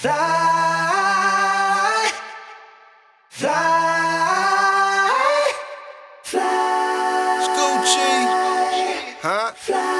Fly, fly, fly. Scoochie, huh?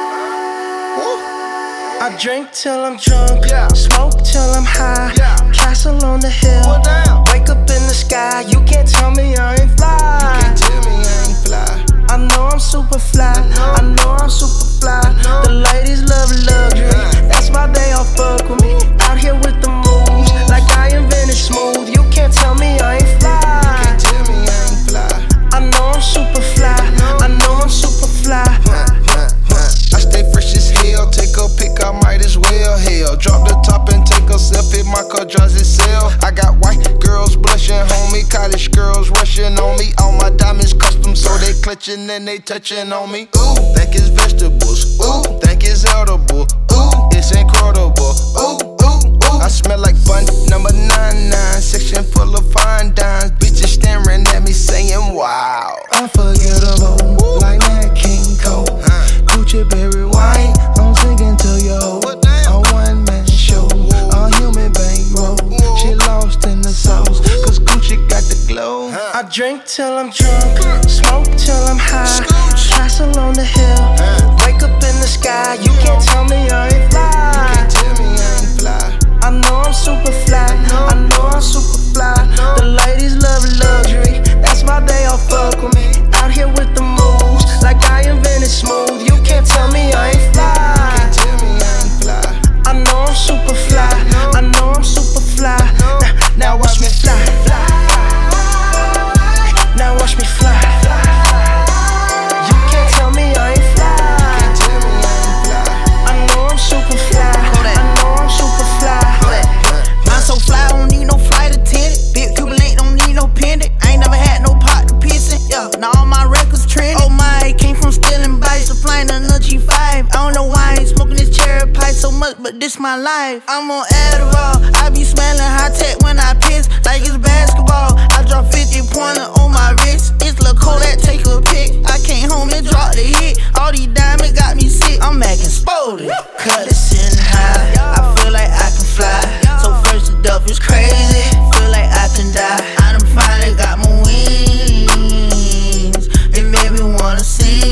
I drink till I'm drunk, smoke till I'm high. Castle on the hill, wake up in the sky. You can't tell me I ain't fly. You can't tell me I ain't fly. I know I'm super fly. I know I'm super fly. The ladies love luxury. That's why they all fuck with me. Out here with the moves, like I invented smooth. You can't tell me I ain't fly. You can't tell me I ain't fly. I know I'm super fly. I know I'm super fly. I stay fresh as hell. Take a pic, I might as well. Hell, drop the top and take a selfie. My car drives itself. I got white girls blushing, homie. College girls rushing on me. All my diamonds custom, so they clutching and they touching on me. Ooh, think it's vegetables. Ooh, think it's edible. Ooh, it's incredible. Ooh, ooh, ooh. I smell like bun number 99. Section full of fine dimes. Bitches staring at me saying, wow. Unforgettable, like Nat King Cole. Gucci berry wine, I'm singing to yo. A one-man show, a human bankroll. She lost in the sauce, cause Gucci got the glow. I drink till I'm drunk, smoke till I'm high. Castle on the hill, wake up in the sky. You can't tell me I ain't fly. You can't tell me I ain't fly. I know I'm super fly. I know I'm super fly. The ladies love luxury. That's why they all fuck with me. Out here with the moves, like I invented smooth. You can't tell me I ain't fly. You can't tell me I ain't fly. I know I'm super fly. I know I'm super fly. Now watch me fly. Now watch me fly. You can't tell me I ain't fly. You can't tell me I ain't fly. I know I'm super fly. I know I'm super fly. I'm so fly, I don't need no flight attendant. Big Cuban link, don't need no pendant. I ain't never had no pot to piss in. Yeah, now all my records trending. Oh my, came from stealing bikes to flying in a G5. I don't know why I ain't smoking this cherry pie so much, but this my life. I'm on Adderall, I be smelling high tech when I piss, like it's basketball. I drop 50 pointer on my wrist. It's Lil' Kodak, take a pic. I came home and dropped the hit. All these diamonds got me sick. I'm acting spotted. Cut it sitting high. I feel like I can fly. So first the duff is crazy. Feel like I can die. I done finally got my wings. It made me wanna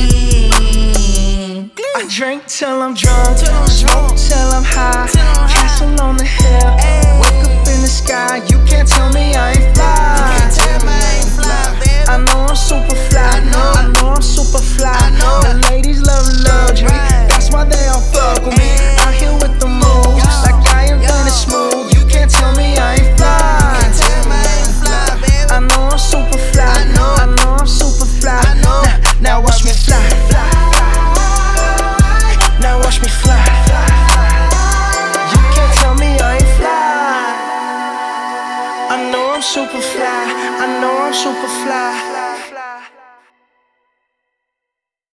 sing. I drink till I'm drunk, smoke till I'm high. Castle on the hill, wake up in the sky. You can't tell me I ain't fly. I know I'm super fly. I know I'm super fly. The ladies love luxury. That's why they all fuck with me. Out here with the moves, like I invented smooth. You can't tell me I ain't fly. I know I'm super fly. I know I'm super fly. Now watch me fly. Now watch me fly. You can't tell me I ain't fly. I know I'm super fly. I know I'm super fly.